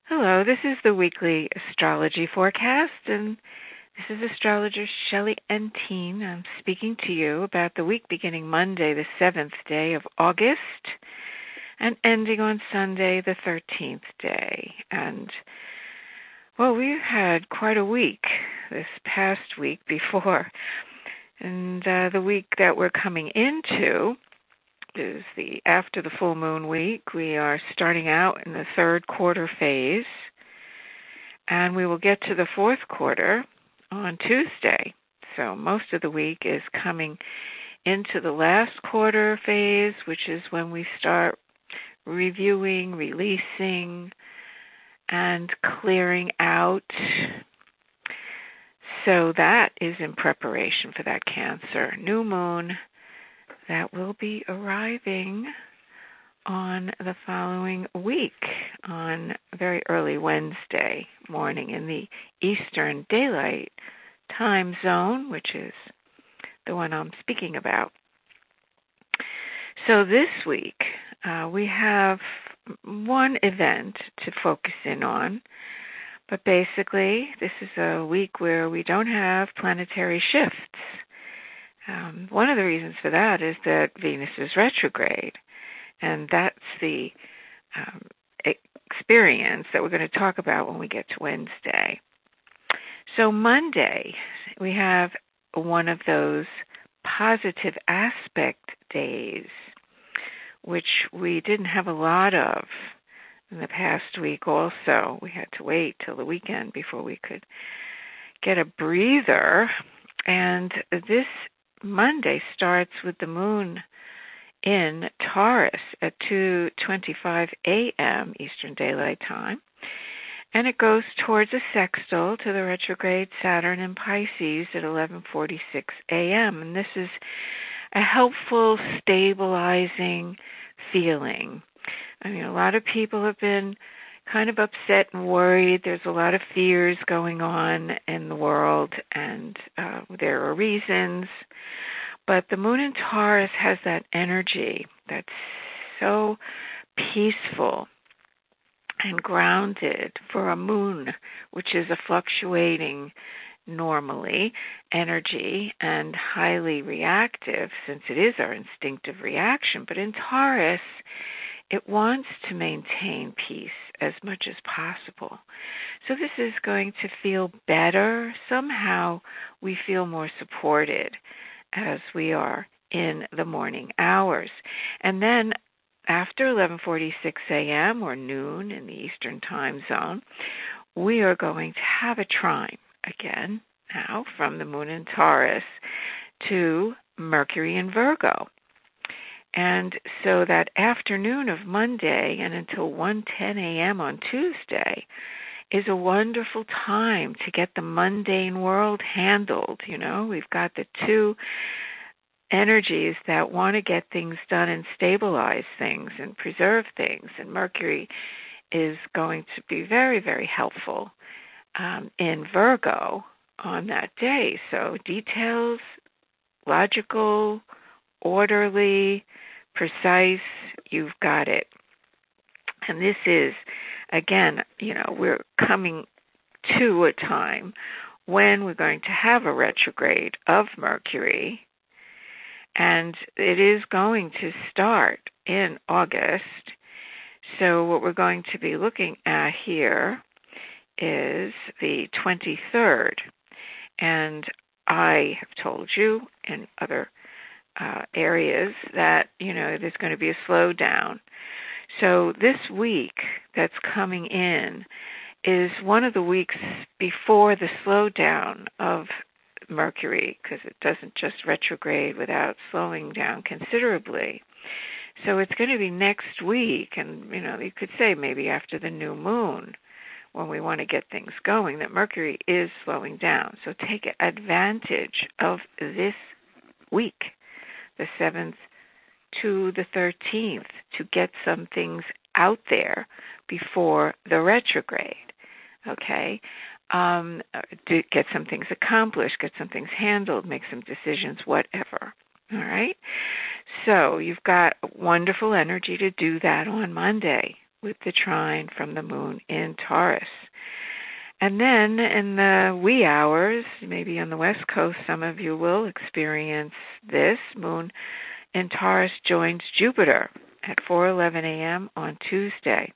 Hello, this is the weekly astrology forecast, and this is astrologer Shelley Entine. I'm speaking to you about the week beginning Monday, the 7th day of August, and ending on Sunday, the 13th day. And, well, we've had quite a week this past week before. And the week that we're coming into is the after the full moon week. We are starting out in the third quarter phase, and we will get to the fourth quarter on Tuesday. So most of the week is coming into the last quarter phase, which is when we start reviewing, releasing, and clearing out. So that is in preparation for that Cancer new moon that will be arriving on the following week on very early Wednesday morning in the Eastern Daylight Time Zone, which is the one I'm speaking about. So this week we have one event to focus in on, but basically this is a week where we don't have planetary shifts. One of the reasons for that is that Venus is retrograde, and that's the experience that we're going to talk about when we get to Wednesday. So Monday, we have one of those positive aspect days, which we didn't have a lot of in the past week also. We had to wait till the weekend before we could get a breather, and this Monday starts with the moon in Taurus at 2:25 a.m. Eastern Daylight Time, and it goes towards a sextile to the retrograde Saturn in Pisces at 11:46 a.m. And this is a helpful, stabilizing feeling. I mean, a lot of people have been kind of upset and worried. There's a lot of fears going on in the world, and there are reasons. But the moon in Taurus has that energy that's so peaceful and grounded for a moon, which is a fluctuating, normally, energy and highly reactive, since it is our instinctive reaction. But in Taurus, it wants to maintain peace as much as possible. So this is going to feel better. Somehow we feel more supported as we are in the morning hours. And then after 11:46 a.m. or noon in the Eastern Time Zone, we are going to have a trine again now from the moon in Taurus to Mercury in Virgo. And so that afternoon of Monday and until 1:10 a.m. on Tuesday is a wonderful time to get the mundane world handled. You know, we've got the two energies that want to get things done and stabilize things and preserve things. And Mercury is going to be very, very helpful in Virgo on that day. So details, logical, orderly, precise, you've got it. And this is, again, we're coming to a time when we're going to have a retrograde of Mercury, and it is going to start in August. So what we're going to be looking at here is the 23rd. And I have told you in other areas that, there's going to be a slowdown. So this week that's coming in is one of the weeks before the slowdown of Mercury, because it doesn't just retrograde without slowing down considerably. So it's going to be next week, and, you could say maybe after the new moon, when we want to get things going, that Mercury is slowing down. So take advantage of this week, the 7th to the 13th, to get some things out there before the retrograde, okay? To get some things accomplished, get some things handled, make some decisions, whatever, all right? So you've got wonderful energy to do that on Monday. with the trine from the moon in Taurus. And then in the wee hours, maybe on the West Coast, some of you will experience this. Moon in Taurus joins Jupiter at 4:11 a.m. on Tuesday.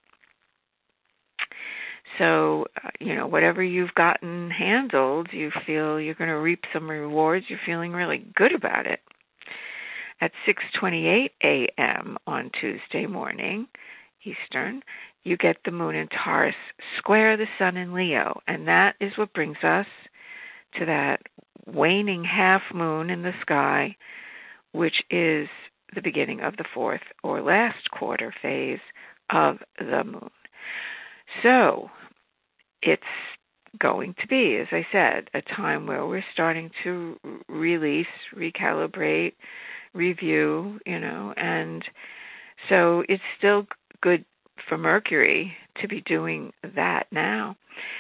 So, whatever you've gotten handled, you feel you're going to reap some rewards. You're feeling really good about it. At 6:28 a.m. on Tuesday morning, Eastern, you get the moon in Taurus square the sun in Leo, and that is what brings us to that waning half moon in the sky, which is the beginning of the fourth or last quarter phase of the moon. So it's going to be, as I said, a time where we're starting to release, recalibrate, review, and so it's still good for Mercury to be doing that now.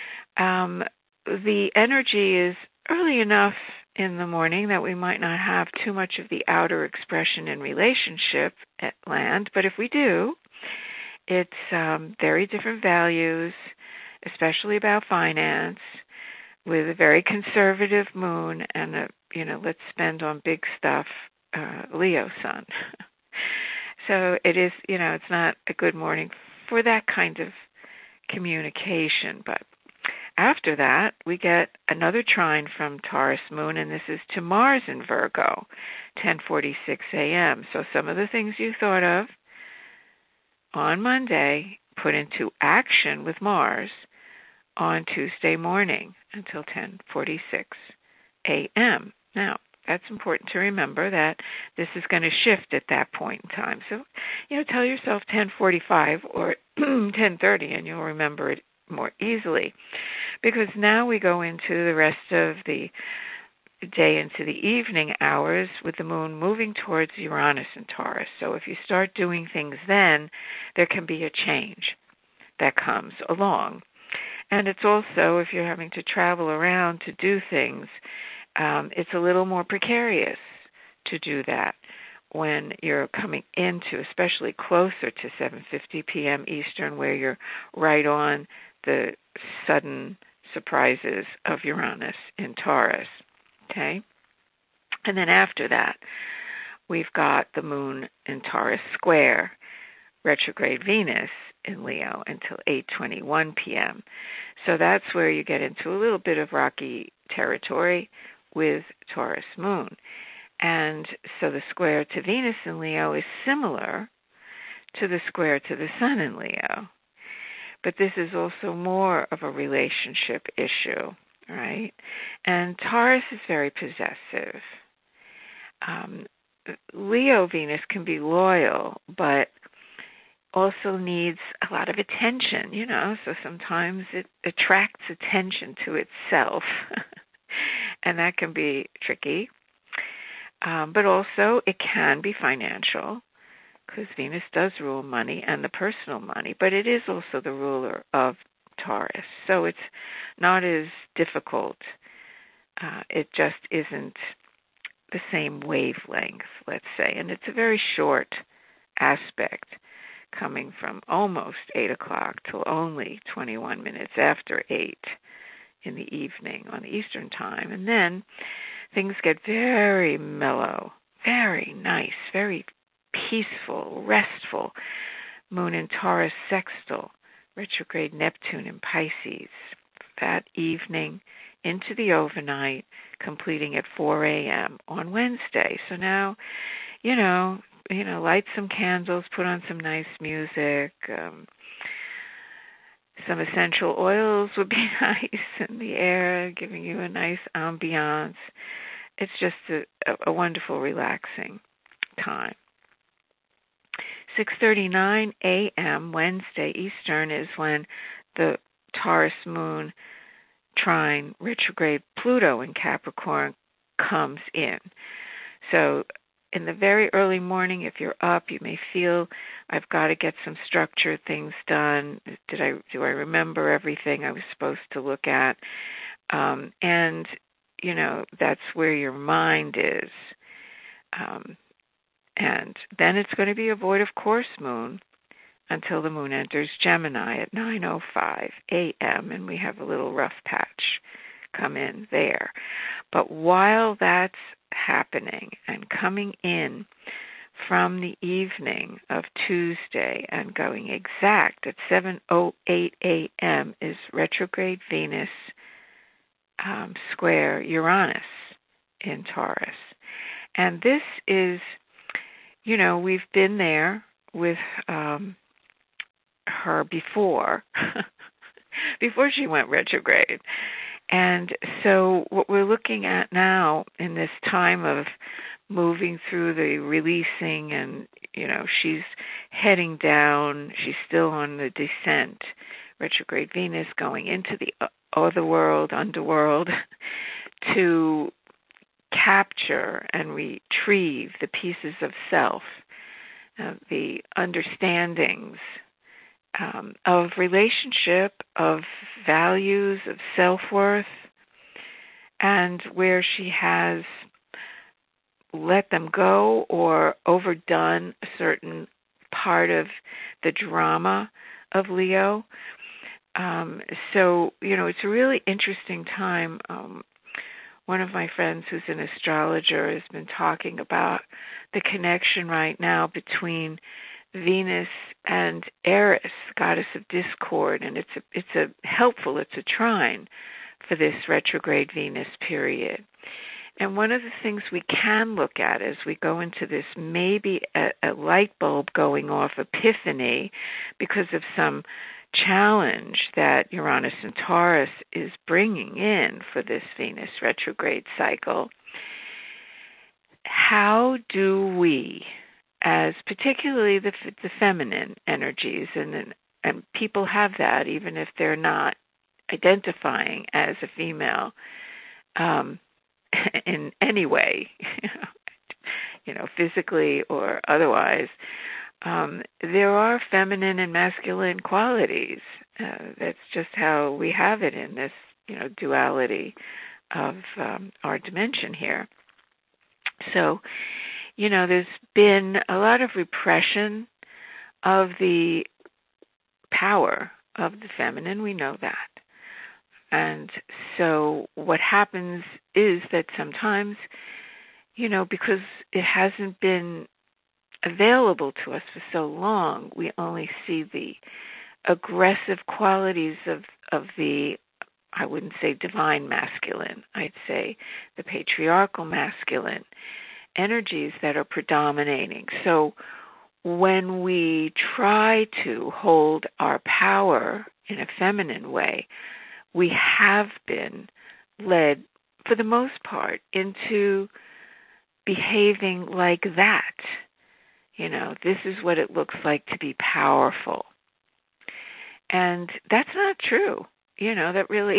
The energy is early enough in the morning that we might not have too much of the outer expression in relationship at land, but if we do, it's very different values, especially about finance, with a very conservative moon and a, let's spend on big stuff, Leo sun. So it is, it's not a good morning for that kind of communication. But after that, we get another trine from Taurus moon, and this is to Mars in Virgo, 10:46 a.m. So some of the things you thought of on Monday put into action with Mars on Tuesday morning until 10:46 a.m. Now, that's important to remember that this is going to shift at that point in time. So, tell yourself 10:45 or 10:30 and you'll remember it more easily. Because now we go into the rest of the day into the evening hours with the moon moving towards Uranus and Taurus. So if you start doing things then, there can be a change that comes along. And it's also, if you're having to travel around to do things, it's a little more precarious to do that when you're coming into, especially closer to 7:50 p.m. Eastern, where you're right on the sudden surprises of Uranus in Taurus. Okay? And then after that, we've got the moon in Taurus square, retrograde Venus in Leo until 8:21 p.m. So that's where you get into a little bit of rocky territory with Taurus moon. And so the square to Venus in Leo is similar to the square to the sun in Leo. But this is also more of a relationship issue, right? And Taurus is very possessive. Leo Venus can be loyal, but also needs a lot of attention, so sometimes it attracts attention to itself, and that can be tricky. But also it can be financial, because Venus does rule money and the personal money, but it is also the ruler of Taurus. So it's not as difficult. It just isn't the same wavelength, let's say. And it's a very short aspect, coming from almost 8 o'clock till only 21 minutes after 8 in the evening on the Eastern time. And then things get very mellow, very nice, very peaceful, restful. Moon in Taurus sextile, retrograde Neptune in Pisces. That evening into the overnight, completing at 4 a.m. on Wednesday. So now, light some candles, put on some nice music. Some essential oils would be nice in the air, giving you a nice ambiance. It's just a wonderful, relaxing time. 6:39 a.m. Wednesday Eastern is when the Taurus moon trine retrograde Pluto in Capricorn comes in. So in the very early morning, if you're up, you may feel, I've got to get some structured things done. Do I remember everything I was supposed to look at? And, that's where your mind is. And then it's going to be a void of course moon until the moon enters Gemini at 9:05 a.m., and we have a little rough patch come in there. But while that's happening and coming in from the evening of Tuesday and going exact at 7:08 a.m. is retrograde Venus square Uranus in Taurus. And this is, we've been there with her before she went retrograde. And so what we're looking at now in this time of moving through the releasing and, she's heading down, she's still on the descent, retrograde Venus going into the other world, underworld, to capture and retrieve the pieces of self, the understandings of relationship, of values, of self-worth, and where she has let them go or overdone a certain part of the drama of Leo. So, it's a really interesting time. One of my friends who's an astrologer has been talking about the connection right now between Venus and Eris, goddess of discord, and it's a trine for this retrograde Venus period. And one of the things we can look at as we go into this, maybe a light bulb going off, epiphany, because of some challenge that Uranus and Taurus is bringing in for this Venus retrograde cycle. How do we, as particularly the feminine energies, and people have that even if they're not identifying as a female in any way, physically or otherwise, there are feminine and masculine qualities. That's just how we have it in this, duality of our dimension here. So, there's been a lot of repression of the power of the feminine. We know that. And so what happens is that sometimes, because it hasn't been available to us for so long, we only see the aggressive qualities of the, I wouldn't say divine masculine, I'd say the patriarchal masculine energies that are predominating. So when we try to hold our power in a feminine way, we have been led, for the most part, into behaving like that. This is what it looks like to be powerful. And that's not true. That really,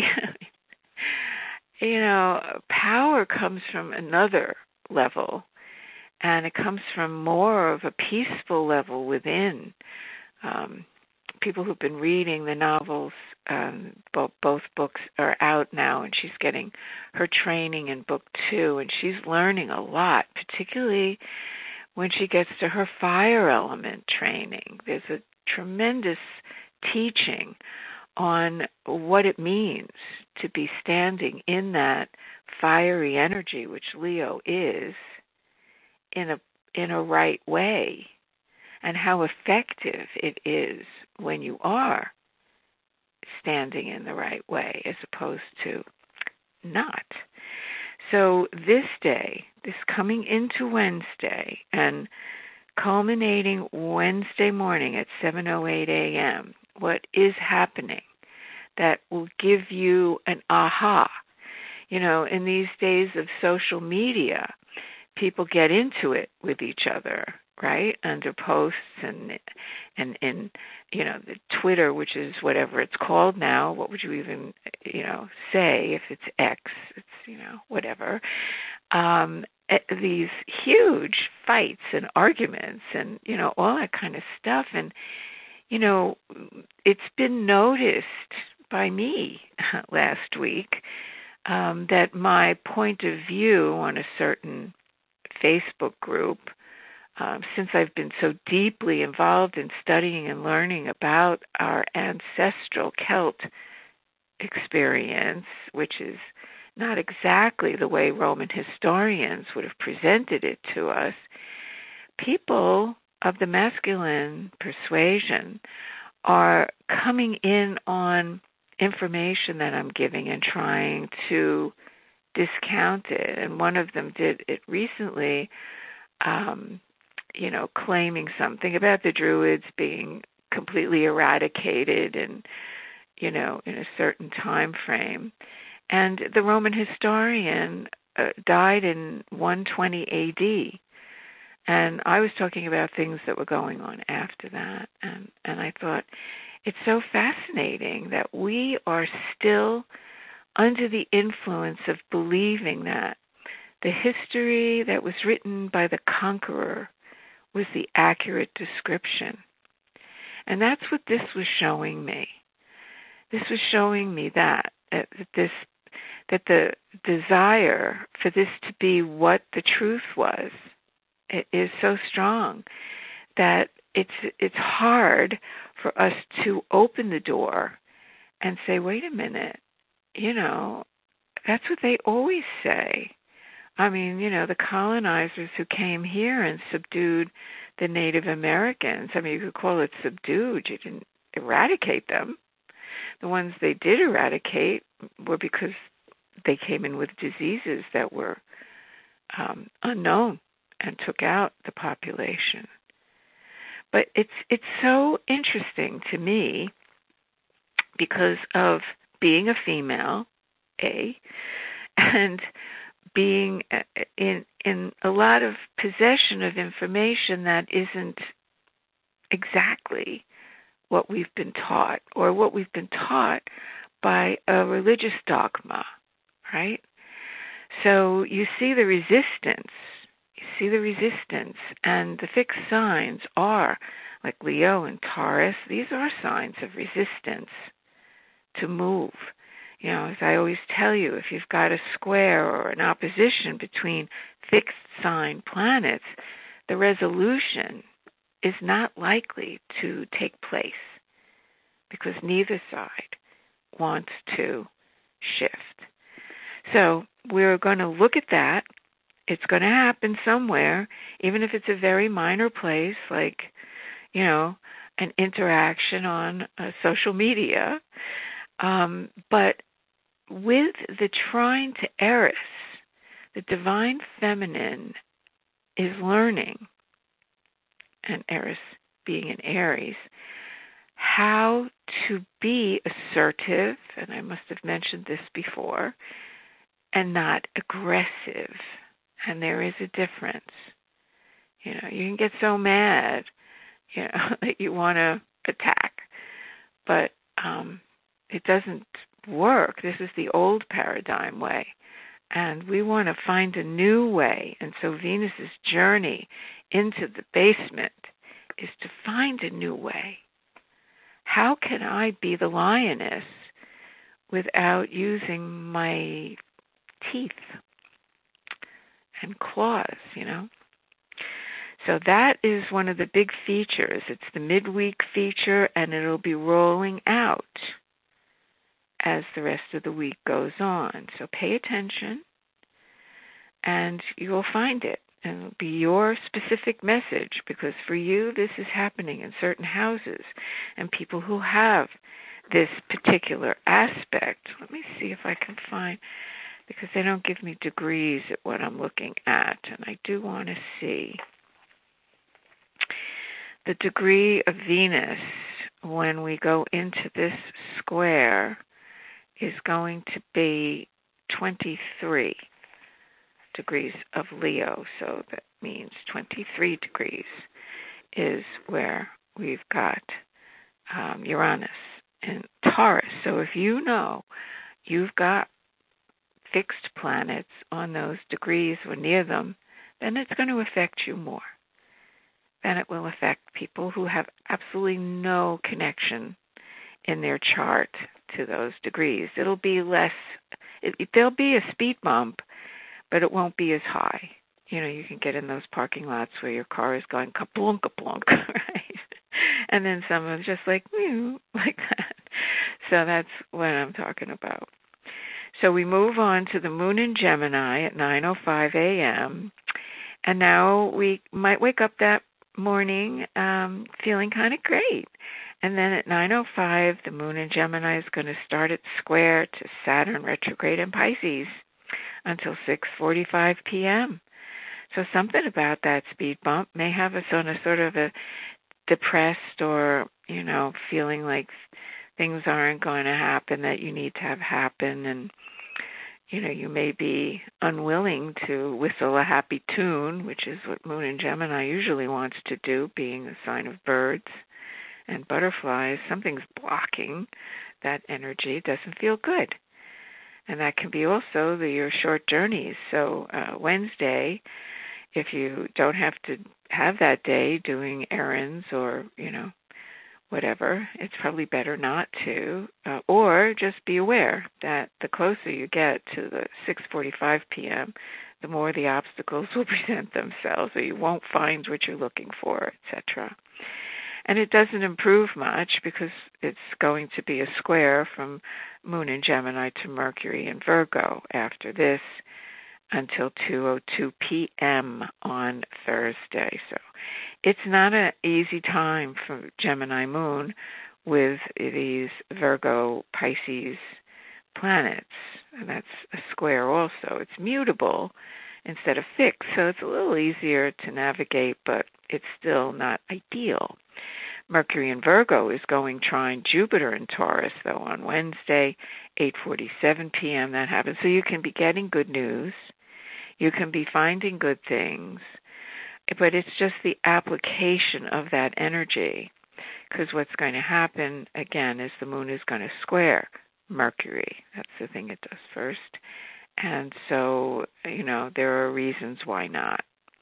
power comes from another level, and it comes from more of a peaceful level within. People who've been reading the novels, both books are out now, and she's getting her training in book 2, and she's learning a lot, particularly when she gets to her fire element training. There's a tremendous teaching on what it means to be standing in that fiery energy, which Leo is, in a right way, and how effective it is when you are standing in the right way as opposed to not. So this day, this coming into Wednesday and culminating Wednesday morning at 7:08 a.m., what is happening that will give you an aha? In these days of social media, people get into it with each other, right? Under posts and in the Twitter, which is whatever it's called now. What would you even say if it's X? It's whatever. These huge fights and arguments and all that kind of stuff. And it's been noticed by me last week that my point of view on a certain Facebook group since I've been so deeply involved in studying and learning about our ancestral Celt experience, which is not exactly the way Roman historians would have presented it to us, people of the masculine persuasion are coming in on information that I'm giving and trying to discount it. And one of them did it recently, claiming something about the Druids being completely eradicated and, in a certain time frame. And the Roman historian died in 120 AD. And I was talking about things that were going on after that. And I thought, it's so fascinating that we are still under the influence of believing that the history that was written by the conqueror was the accurate description. And that's what this was showing me. This was showing me that the desire for this to be what the truth was, it is so strong that it's hard for us to open the door and say, wait a minute, that's what they always say. I mean, the colonizers who came here and subdued the Native Americans, I mean, you could call it subdued. You didn't eradicate them. The ones they did eradicate were because they came in with diseases that were unknown and took out the population. But it's so interesting to me because of being a female, and being in a lot of possession of information that isn't exactly what we've been taught, or what we've been taught by a religious dogma, right? So you see the resistance. And the fixed signs are, like Leo and Taurus, these are signs of resistance to move. As I always tell you, if you've got a square or an opposition between fixed sign planets, the resolution is not likely to take place because neither side wants to shift. So we're going to look at that. It's going to happen somewhere, even if it's a very minor place, like, an interaction on social media. But with the trine to Eris, the divine feminine is learning, and Eris being in Aries, how to be assertive, and I must have mentioned this before, and not aggressive. And there is a difference. You can get so mad, that you want to attack, but it doesn't work. This is the old paradigm way, and we want to find a new way. And so Venus's journey into the basement is to find a new way. How can I be the lioness without using my teeth and claws, So that is one of the big features. It's the midweek feature, and it'll be rolling out as the rest of the week goes on. So pay attention, and you'll find it. And it'll be your specific message, because for you, this is happening in certain houses and people who have this particular aspect. Let me see if I can find, because they don't give me degrees at what I'm looking at, and I do want to see. The degree of Venus when we go into this square is going to be 23 degrees of Leo. So that means 23 degrees is where we've got Uranus in Taurus. So if you've got fixed planets on those degrees or near them, then it's going to affect you more. Then it will affect people who have absolutely no connection in their chart to those degrees. It'll be less, there'll be a speed bump, but it won't be as high. You can get in those parking lots where your car is going kaplunk, kaplunk, right? And then some are just like, like that. So that's what I'm talking about. So we move on to the moon in Gemini at 9:05 a.m. And now we might wake up that morning feeling kind of great. And then at 9:05, the moon in Gemini is going to start its square to Saturn retrograde in Pisces until 6:45 p.m. So something about that speed bump may have us on a sort of a depressed or, feeling like things aren't going to happen that you need to have happen. And, you may be unwilling to whistle a happy tune, which is what Moon in Gemini usually wants to do, being a sign of birds and butterflies. Something's blocking that energy. It doesn't feel good. And that can be also your short journeys. So Wednesday, if you don't have to have that day doing errands or, whatever, it's probably better not to. Or just be aware that the closer you get to the 6:45 p.m., the more the obstacles will present themselves, or you won't find what you're looking for, etc. And it doesn't improve much because it's going to be a square from Moon in Gemini to Mercury in Virgo after this until 2:02 p.m. on Thursday. So it's not an easy time for Gemini Moon with these Virgo Pisces planets. And that's a square also. It's mutable instead of fixed, so it's a little easier to navigate, but it's still not ideal. Mercury in Virgo is going trine Jupiter in Taurus, though, on Wednesday, 8:47 p.m. That happens. So you can be getting good news. You can be finding good things. But it's just the application of that energy. Because what's going to happen, again, is the moon is going to square Mercury. That's the thing it does first. And so, there are reasons why not.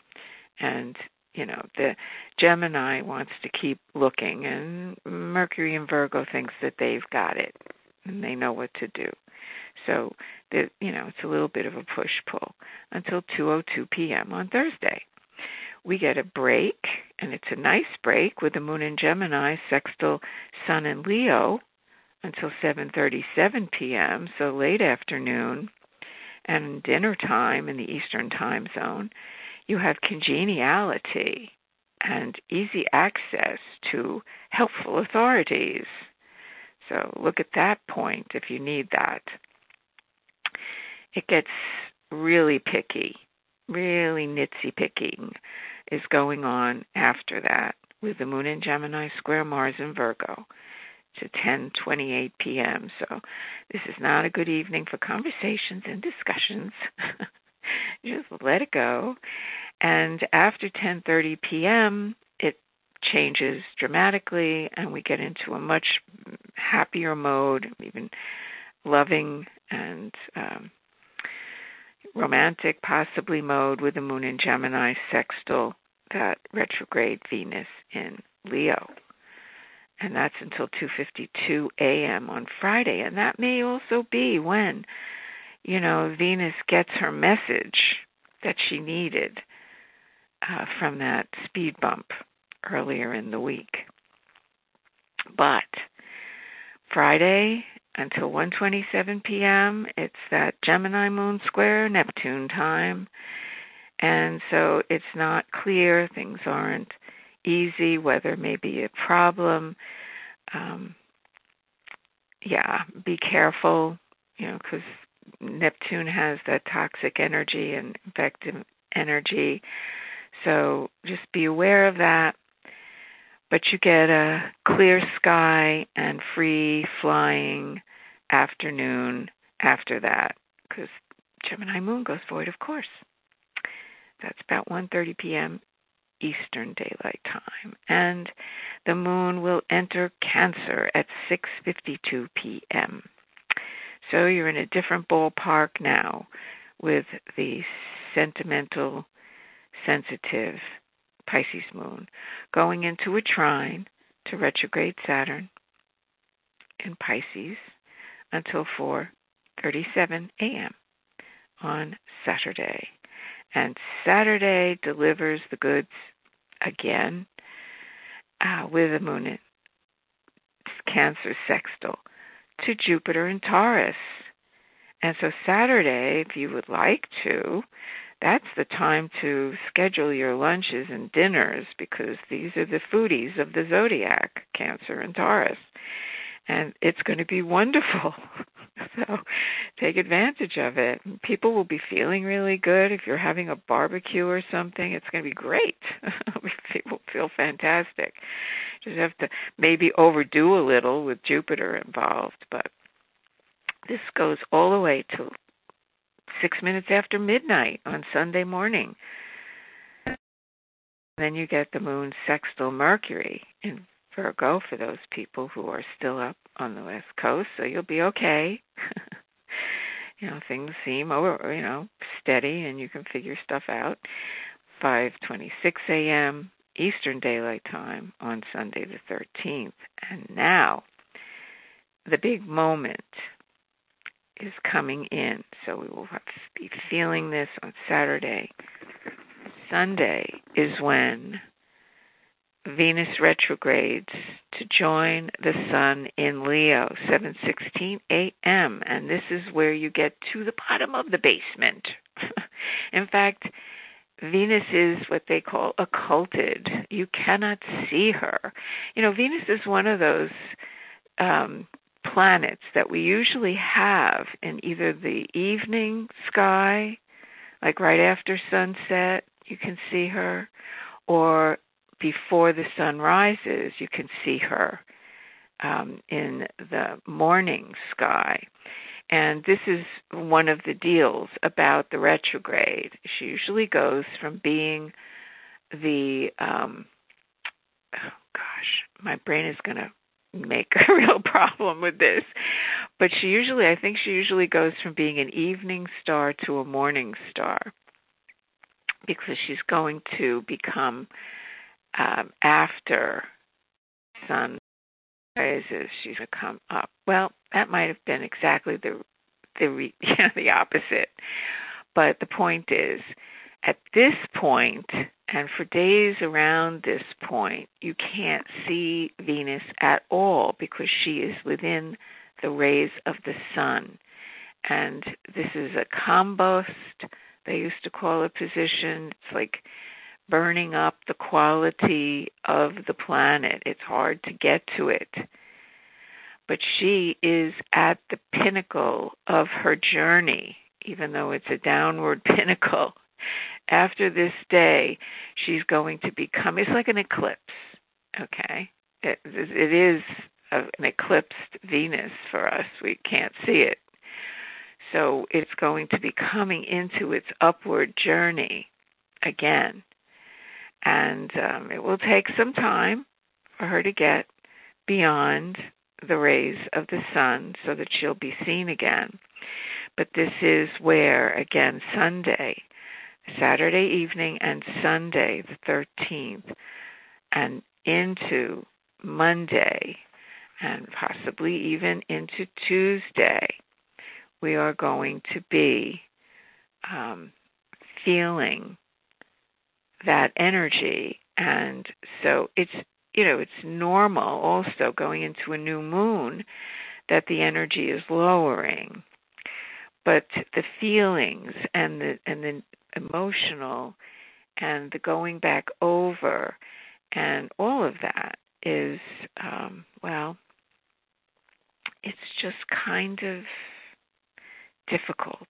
And, the Gemini wants to keep looking, and Mercury in Virgo thinks that they've got it, and they know what to do. So, it's a little bit of a push-pull until 2:02 p.m. on Thursday. We get a break, and it's a nice break with the moon in Gemini, sextile Sun in Leo until 7:37 p.m., so late afternoon, and dinner time in the Eastern time zone. You have congeniality and easy access to helpful authorities. So look at that point if you need that. It gets really picky, really nitsy picking is going on after that with the moon in Gemini square Mars in Virgo to 10:28 p.m. So this is not a good evening for conversations and discussions. Just let it go. And after 10:30 p.m., it changes dramatically, and we get into a much happier mode, even loving and romantic, possibly, mode with the moon in Gemini sextile that retrograde Venus in Leo. And that's until 2:52 a.m. on Friday. And that may also be when, Venus gets her message that she needed from that speed bump earlier in the week. But Friday until 1:27 p.m., it's that Gemini moon square Neptune time. And so it's not clear. Things aren't easy. Weather may be a problem. Be careful, because Neptune has that toxic energy and effective energy. So just be aware of that. But you get a clear sky and free flying afternoon after that, because Gemini moon goes void, of course. That's about 1:30 p.m. Eastern Daylight Time. And the moon will enter Cancer at 6:52 p.m. So you're in a different ballpark now with the sentimental, sensitive Pisces moon going into a trine to retrograde Saturn in Pisces until 4:37 a.m. on Saturday. And Saturday delivers the goods again with the moon in Cancer sextile to Jupiter and Taurus. And so Saturday, if you would like to, that's the time to schedule your lunches and dinners, because these are the foodies of the zodiac, Cancer and Taurus. And it's going to be wonderful. So take advantage of it. People will be feeling really good. If you're having a barbecue or something, it's going to be great. People feel fantastic. Just have to maybe overdo a little with Jupiter involved. But this goes all the way to 6 minutes after midnight on Sunday morning. And then you get the moon sextile Mercury in Virgo for those people who are still up on the West Coast, so you'll be okay. Things seem steady, and you can figure stuff out. 5:26 a.m. Eastern Daylight Time on Sunday the 13th. And now, the big moment is coming in, so we will be feeling this on Saturday. Sunday is when Venus retrogrades to join the Sun in Leo, 7:16 a.m., and this is where you get to the bottom of the basement. In fact, Venus is what they call occulted. You cannot see her. Venus is one of those planets that we usually have in either the evening sky, like right after sunset, you can see her, or before the sun rises, you can see her in the morning sky. And this is one of the deals about the retrograde. She usually goes from being the, my brain is going to make a real problem with this. But I think she usually goes from being an evening star to a morning star, because she's going to become after sun rises, she's going to come up. Well, that might have been exactly the opposite. But the point is, at this point, and for days around this point, you can't see Venus at all, because she is within the rays of the sun. And this is a compost, they used to call a position. It's like burning up the quality of the planet. It's hard to get to it. But she is at the pinnacle of her journey, even though it's a downward pinnacle. After this day, she's going to become, it's like an eclipse, okay? It is an eclipsed Venus for us. We can't see it. So it's going to be coming into its upward journey again. And it will take some time for her to get beyond the rays of the sun so that she'll be seen again. But this is where, again, Saturday evening and Sunday, the 13th, and into Monday, and possibly even into Tuesday, we are going to be feeling that energy. And so it's normal also going into a new moon that the energy is lowering, but the feelings and the emotional and the going back over and all of that is it's just kind of difficult.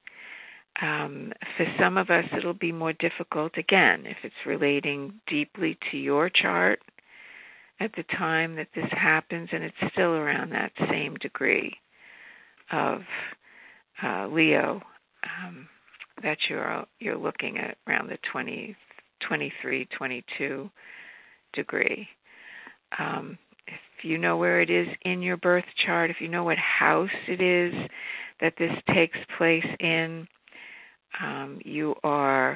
For some of us, it'll be more difficult, again, if it's relating deeply to your chart at the time that this happens, and it's still around that same degree of Leo that you're looking at, around the 23, 22 degree. If you know where it is in your birth chart, if you know what house it is that this takes place in, you are,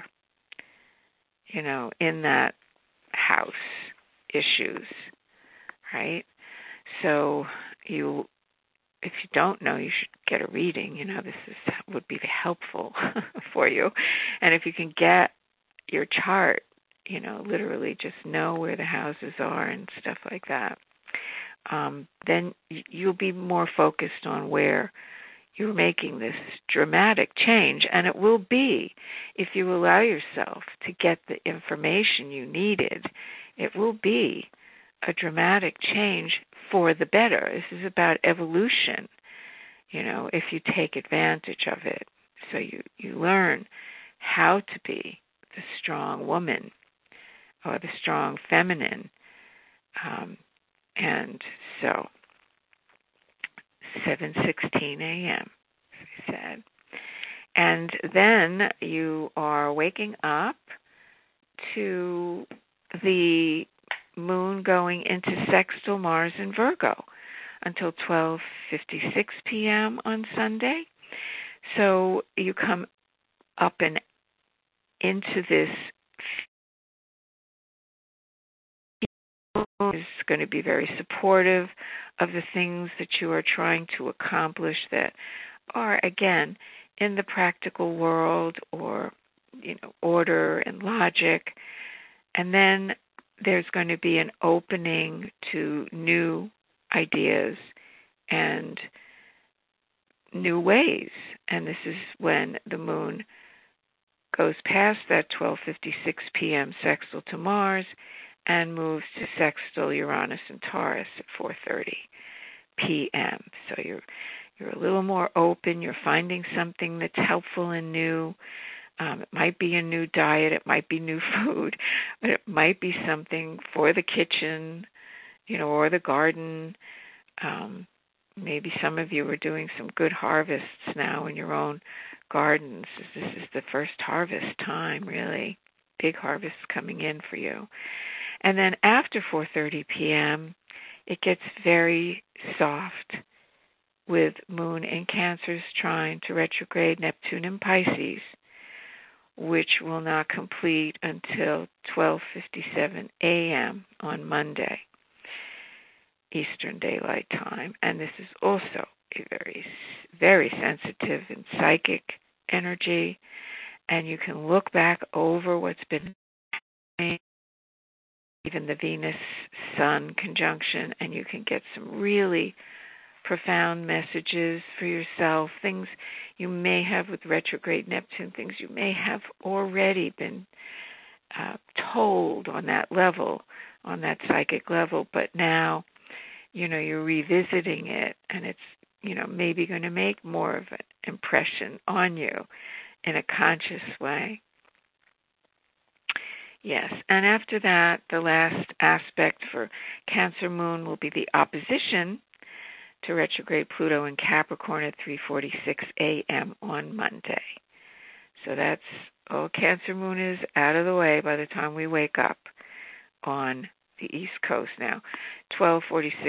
in that house issues, right? So if you don't know, you should get a reading. Would be helpful for you. And if you can get your chart, literally just know where the houses are and stuff like that, then you'll be more focused on where you're making this dramatic change. And it will be, if you allow yourself to get the information you needed, it will be a dramatic change for the better. This is about evolution, if you take advantage of it. So you learn how to be the strong woman or the strong feminine. And so 7:16 a.m., as I said. And then you are waking up to the moon going into sextile Mars in Virgo until 12:56 p.m. on Sunday. So you come up and into this is going to be very supportive of the things that you are trying to accomplish that are, again, in the practical world or, order and logic. And then there's going to be an opening to new ideas and new ways. And this is when the moon goes past that 12:56 p.m. sextile to Mars and moves to sextile Uranus and Taurus at 4:30 p.m. So you're a little more open. You're finding something that's helpful and new. It might be a new diet. It might be new food. But it might be something for the kitchen, or the garden. Maybe some of you are doing some good harvests now in your own gardens. This is the first harvest time, really. Big harvests coming in for you. And then after 4:30 p.m., it gets very soft with Moon in Cancer's trine to retrograde Neptune in Pisces, which will not complete until 12:57 a.m. on Monday, Eastern Daylight Time. And this is also a very, very sensitive and psychic energy. And you can look back over what's been happening, even the Venus-Sun conjunction, and you can get some really profound messages for yourself, things you may have with retrograde Neptune, things you may have already been told on that level, on that psychic level, but now, you're revisiting it, and it's, maybe going to make more of an impression on you in a conscious way. Yes, and after that, the last aspect for Cancer Moon will be the opposition to retrograde Pluto in Capricorn at 3:46 a.m. on Monday. So that's, Cancer Moon is out of the way by the time we wake up on the East Coast now. 12:46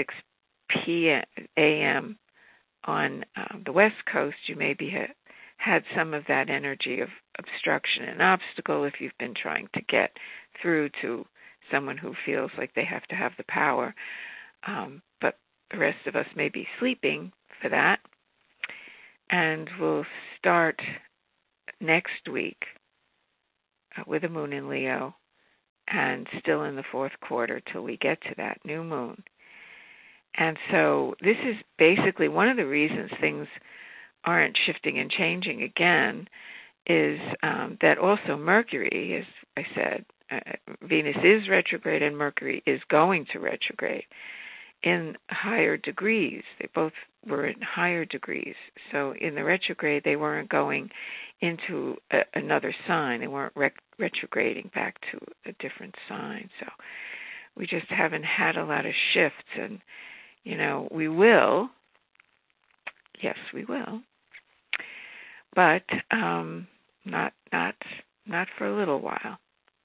a.m. on the West Coast, you maybe had some of that energy of obstruction and obstacle if you've been trying to get through to someone who feels like they have to have the power. But the rest of us may be sleeping for that. And we'll start next week with a moon in Leo and still in the fourth quarter till we get to that new moon. And so this is basically one of the reasons things aren't shifting and changing again is that also Mercury, as I said, Venus is retrograde and Mercury is going to retrograde in higher degrees. They both were in higher degrees. So in the retrograde, they weren't going into another sign. They weren't retrograding back to a different sign. So we just haven't had a lot of shifts. And, we will. Yes, we will. But not for a little while.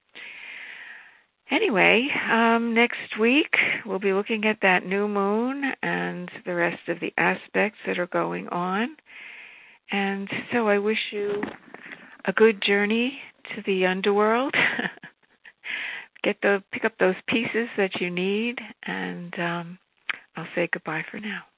Anyway, next week we'll be looking at that new moon and the rest of the aspects that are going on. And so I wish you a good journey to the underworld. Pick up those pieces that you need, and I'll say goodbye for now.